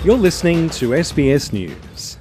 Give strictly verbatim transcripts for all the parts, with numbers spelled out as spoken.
You're listening to S B S News.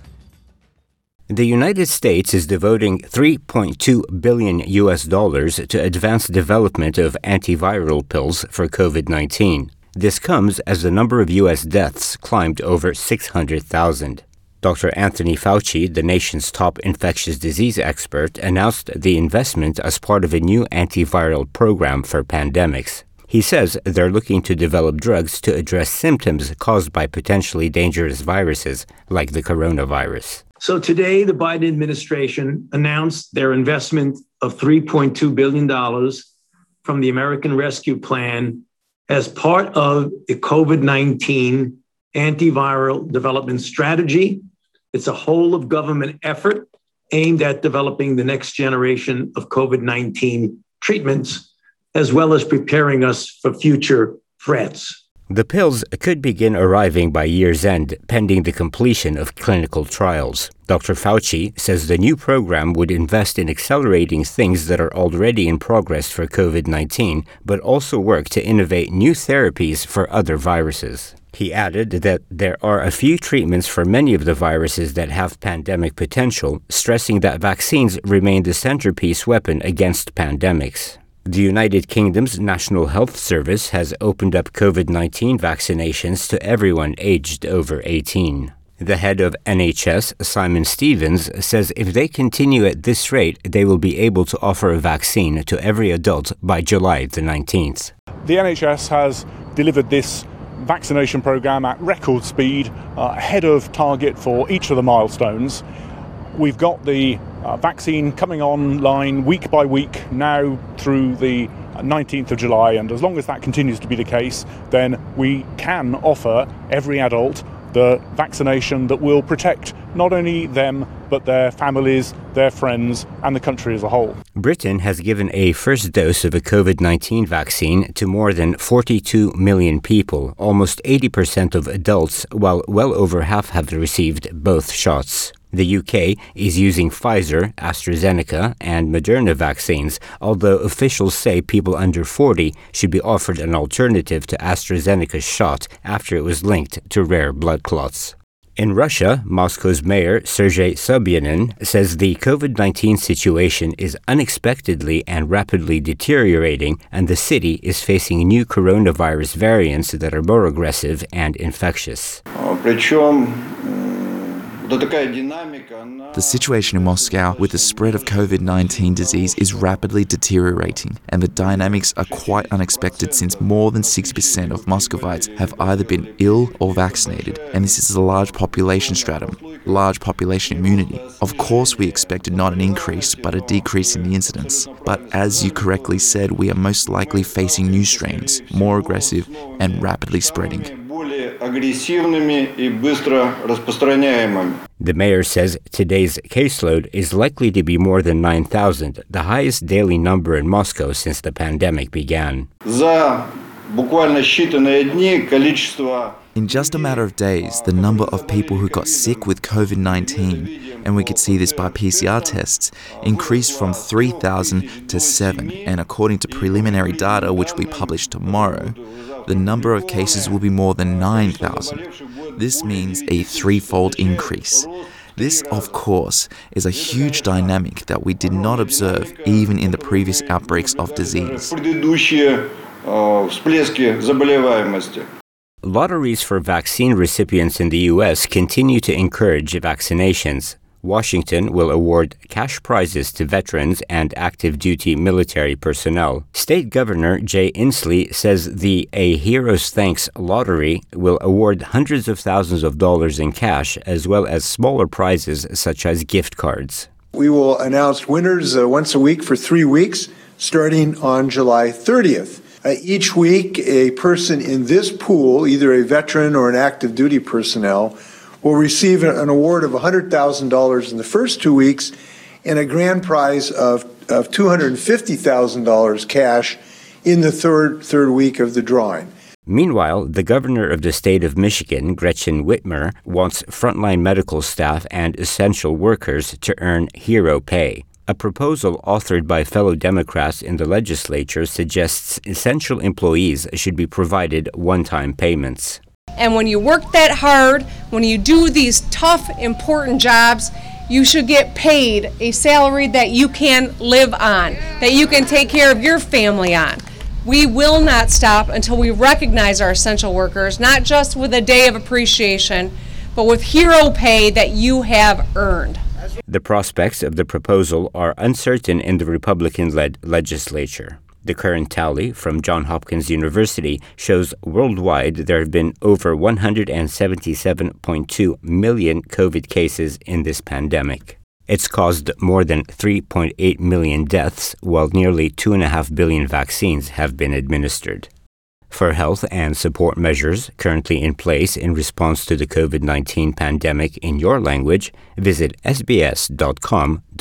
The United States is devoting three point two billion U S dollars to advance development of antiviral pills for COVID nineteen. This comes as the number of U S deaths climbed over six hundred thousand. Doctor Anthony Fauci, the nation's top infectious disease expert, announced the investment as part of a new antiviral program for pandemics. He says they're looking to develop drugs to address symptoms caused by potentially dangerous viruses like the coronavirus. So today, the Biden administration announced their investment of three point two billion dollars from the American Rescue Plan as part of the COVID nineteen antiviral development strategy. It's a whole-of-government effort aimed at developing the next generation of COVID nineteen treatments, as well as preparing us for future threats. The pills could begin arriving by year's end, pending the completion of clinical trials. Doctor Fauci says the new program would invest in accelerating things that are already in progress for COVID nineteen, but also work to innovate new therapies for other viruses. He added that there are a few treatments for many of the viruses that have pandemic potential, stressing that vaccines remain the centerpiece weapon against pandemics. The United Kingdom's National Health Service has opened up COVID nineteen vaccinations to everyone aged over eighteen. The head of N H S, Simon Stevens, says if they continue at this rate, they will be able to offer a vaccine to every adult by July the nineteenth. The N H S has delivered this vaccination programme at record speed, uh, ahead of target for each of the milestones. We've got the uh, vaccine coming online week by week now through the nineteenth of July, and as long as that continues to be the case, then we can offer every adult the vaccination that will protect not only them, but their families, their friends, and the country as a whole. Britain has given a first dose of a COVID nineteen vaccine to more than forty-two million people, almost eighty percent of adults, while well over half have received both shots. The U K is using Pfizer, AstraZeneca, and Moderna vaccines, although officials say people under forty should be offered an alternative to AstraZeneca's shot after it was linked to rare blood clots. In Russia, Moscow's mayor, Sergei Sobyanin, says the COVID nineteen situation is unexpectedly and rapidly deteriorating, and the city is facing new coronavirus variants that are more aggressive and infectious. The situation in Moscow with the spread of COVID nineteen disease is rapidly deteriorating, and the dynamics are quite unexpected since more than sixty percent of Muscovites have either been ill or vaccinated, and this is a large population stratum, large population immunity. Of course, we expected not an increase, but a decrease in the incidence. But as you correctly said, we are most likely facing new strains, more aggressive and rapidly spreading. The mayor says today's caseload is likely to be more than nine thousand, the highest daily number in Moscow since the pandemic began. In just a matter of days, the number of people who got sick with COVID nineteen, and we could see this by P C R tests, increased from three thousand to seven, and according to preliminary data which we publish tomorrow, the number of cases will be more than nine thousand. This means a threefold increase. This, of course, is a huge dynamic that we did not observe even in the previous outbreaks of disease. Lotteries for vaccine recipients in the U S continue to encourage vaccinations. Washington will award cash prizes to veterans and active duty military personnel. State Governor Jay Inslee says the A Hero's Thanks lottery will award hundreds of thousands of dollars in cash, as well as smaller prizes such as gift cards. We will announce winners uh, once a week for three weeks, starting on July thirtieth. Uh, each week, a person in this pool, either a veteran or an active duty personnel, will receive an award of one hundred thousand dollars in the first two weeks and a grand prize of, of two hundred fifty thousand dollars cash in the third, third week of the drawing. Meanwhile, the governor of the state of Michigan, Gretchen Whitmer, wants frontline medical staff and essential workers to earn hero pay. A proposal authored by fellow Democrats in the legislature suggests essential employees should be provided one-time payments. And when you work that hard, when you do these tough, important jobs, you should get paid a salary that you can live on, that you can take care of your family on. We will not stop until we recognize our essential workers, not just with a day of appreciation, but with hero pay that you have earned. The prospects of the proposal are uncertain in the Republican-led legislature. The current tally from Johns Hopkins University shows worldwide there have been over one hundred seventy-seven point two million COVID cases in this pandemic. It's caused more than three point eight million deaths, while nearly two point five billion vaccines have been administered. For health and support measures currently in place in response to the COVID nineteen pandemic in your language, visit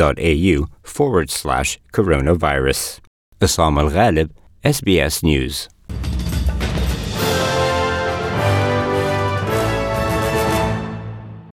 sbs.com.au forward slash coronavirus. Assam Al-Ghalib, S B S News.